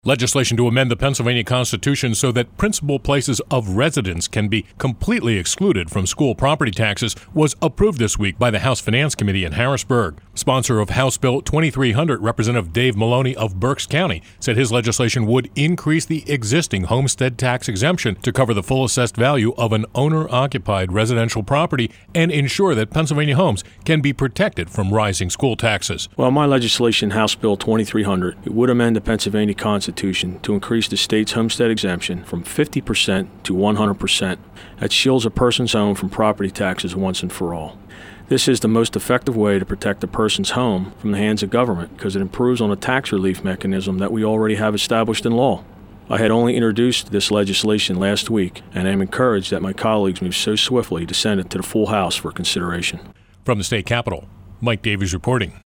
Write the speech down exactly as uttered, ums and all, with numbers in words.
Legislation to amend the Pennsylvania Constitution so that principal places of residence can be completely excluded from school property taxes was approved this week by the House Finance Committee in Harrisburg. Sponsor of House Bill twenty-three hundred, Representative Dave Maloney of Berks County, said his legislation would increase the existing homestead tax exemption to cover the full assessed value of an owner-occupied residential property and ensure that Pennsylvania homes can be protected from rising school taxes. Well, my legislation, House Bill twenty-three hundred, it would amend the Pennsylvania Constitution to increase the state's homestead exemption from fifty percent to one hundred percent. That shields a person's home from property taxes once and for all. This is the most effective way to protect a person's home from the hands of government because it improves on a tax relief mechanism that we already have established in law. I had only introduced this legislation last week, and I am encouraged that my colleagues moved so swiftly to send it to the full House for consideration. From the state capitol, Mike Davies reporting.